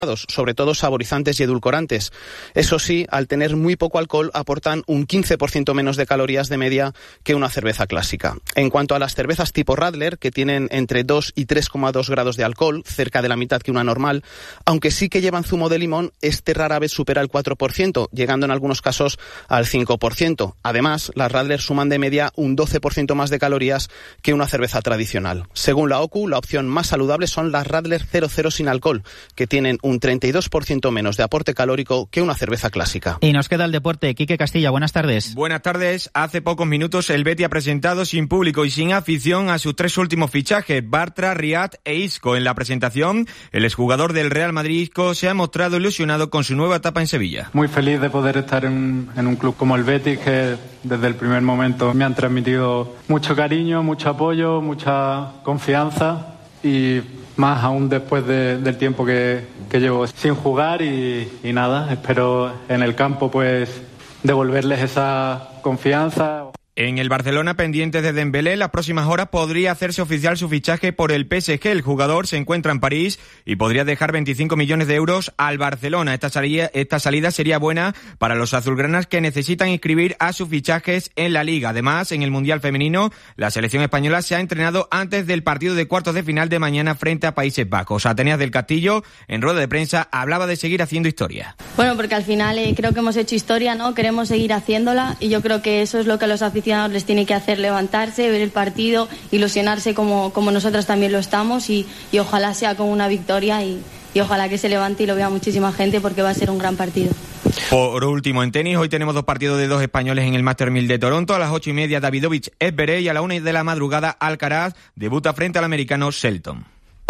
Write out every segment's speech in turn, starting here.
sobre todo saborizantes y edulcorantes. Eso sí, al tener muy poco alcohol, aportan un 15% menos de calorías de media que una cerveza clásica. En cuanto a las cervezas tipo Radler, que tienen entre 2 y 3,2 grados de alcohol, cerca de la mitad que una normal, aunque sí que llevan zumo de limón, este rara vez supera el 4%, llegando en algunos casos al 5%. Además, las Radler suman de media un 12% más de calorías que una cerveza tradicional. Según la OCU, la opción más saludable son las Radler 00 sin alcohol, que tienen un 32% menos de aporte calórico que una cerveza clásica. Y nos queda el deporte. Quique Castilla, buenas tardes. Buenas tardes. Hace pocos minutos el Betis ha presentado sin público y sin afición a sus 3 últimos fichajes, Bartra, Riad e Isco. En la presentación, el exjugador del Real Madrid, Isco, se ha mostrado ilusionado con su nueva etapa en Sevilla. Muy feliz de poder estar en un club como el Betis, que desde el primer momento me han transmitido mucho cariño, mucho apoyo, mucha confianza y más aún después del tiempo que llevo sin jugar y nada, espero en el campo pues devolverles esa confianza. En el Barcelona, pendientes de Dembélé, en las próximas horas podría hacerse oficial su fichaje por el PSG. El jugador se encuentra en París y podría dejar 25 millones de euros al Barcelona. Esta salida sería buena para los azulgranas, que necesitan inscribir a sus fichajes en la Liga. Además, en el Mundial Femenino, la selección española se ha entrenado antes del partido de cuartos de final de mañana frente a Países Bajos. Atenas del Castillo, en rueda de prensa, hablaba de seguir haciendo historia. Bueno, porque al final creo que hemos hecho historia, ¿no? Queremos seguir haciéndola y yo creo que eso es lo que a los aficionados les tiene que hacer levantarse, ver el partido, ilusionarse como nosotros también lo estamos y ojalá sea con una victoria y ojalá que se levante y lo vea muchísima gente porque va a ser un gran partido. Por último, en tenis, hoy tenemos 2 partidos de 2 españoles en el Master 1000 de Toronto. A las 8:30, Davidovich Esberet, y a la 1 de la madrugada, Alcaraz debuta frente al americano Shelton.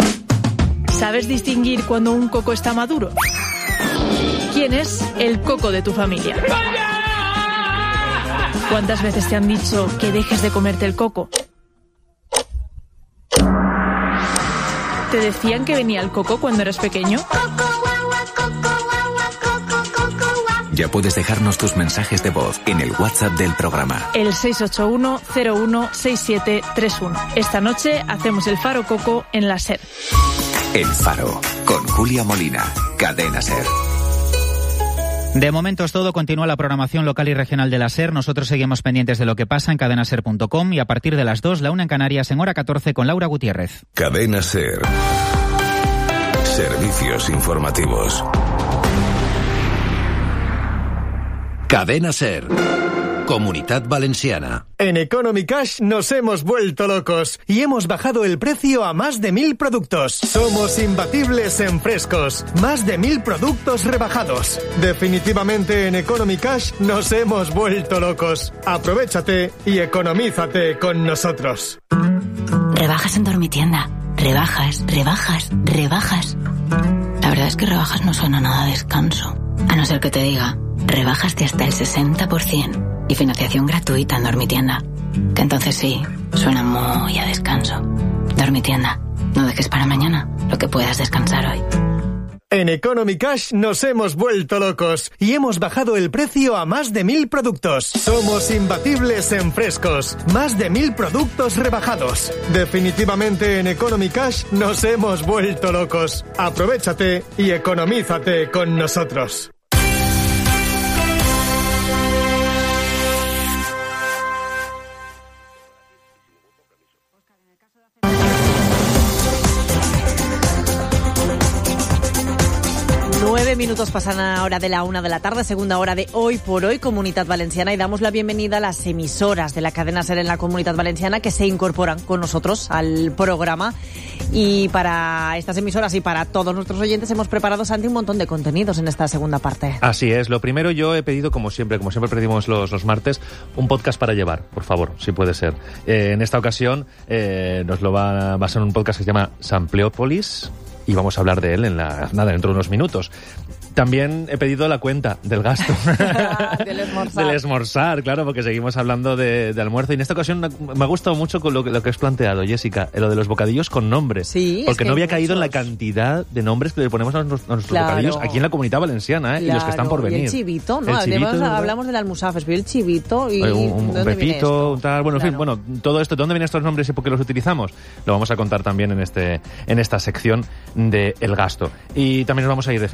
¿Sabes distinguir cuando un coco está maduro? ¿Quién es el coco de tu familia? ¿Cuántas veces te han dicho que dejes de comerte el coco? ¿Te decían que venía el coco cuando eras pequeño? Ya puedes dejarnos tus mensajes de voz en el WhatsApp del programa. El 681-016731. Esta noche hacemos el Faro Coco en la SER. El Faro, con Julia Molina, Cadena SER. De momento es todo. Continúa la programación local y regional de la SER. Nosotros seguimos pendientes de lo que pasa en cadenaser.com y a partir de las 2, la 1 en Canarias, en hora 14 con Laura Gutiérrez. Cadena SER. Servicios informativos. Cadena SER. Comunitat Valenciana. En Economy Cash nos hemos vuelto locos y hemos bajado el precio a más de 1000 productos. Somos imbatibles en frescos. Más de 1000 productos rebajados. Definitivamente en Economy Cash nos hemos vuelto locos. Aprovéchate y economízate con nosotros. Rebajas en Dormitienda. Rebajas, rebajas, rebajas. La verdad es que rebajas no suena nada a descanso. A no ser que te diga, rebajas de hasta el 60%. Y financiación gratuita en Dormitienda. Que entonces sí, suena muy a descanso. Dormitienda, no dejes para mañana lo que puedas descansar hoy. En Economy Cash nos hemos vuelto locos y hemos bajado el precio a más de 1000 productos. Somos imbatibles en frescos. Más de 1000 productos rebajados. Definitivamente en Economy Cash nos hemos vuelto locos. Aprovéchate y economízate con nosotros. Minutos pasan ahora de la 1 de la tarde, segunda hora de Hoy por Hoy, Comunitat Valenciana, y damos la bienvenida a las emisoras de la cadena SER en la Comunitat Valenciana que se incorporan con nosotros al programa. Y para estas emisoras y para todos nuestros oyentes hemos preparado, Santi, un montón de contenidos en esta segunda parte. Así es. Lo primero, yo he pedido, como siempre pedimos los martes, un podcast para llevar, por favor, si puede ser. En esta ocasión nos lo va a ser un podcast que se llama Sampleópolis y vamos a hablar de él dentro de unos minutos. También he pedido la cuenta del gasto. Del esmorzar. Del esmorzar, claro, porque seguimos hablando de almuerzo. Y en esta ocasión me ha gustado mucho con lo que has planteado, Jessica, lo de los bocadillos con nombre. Sí, porque no había caído en la muchos. cantidad de nombres que le ponemos a nuestros bocadillos aquí en la Comunidad Valenciana, y los que están por venir. Y el chivito, ¿no? Hablamos del almusafes, pero el chivito y un pepito, tal. Bueno, Claro. en fin, todo esto, ¿de dónde vienen estos nombres y por qué los utilizamos? Lo vamos a contar también en esta sección de El Gasto. Y también nos vamos a ir de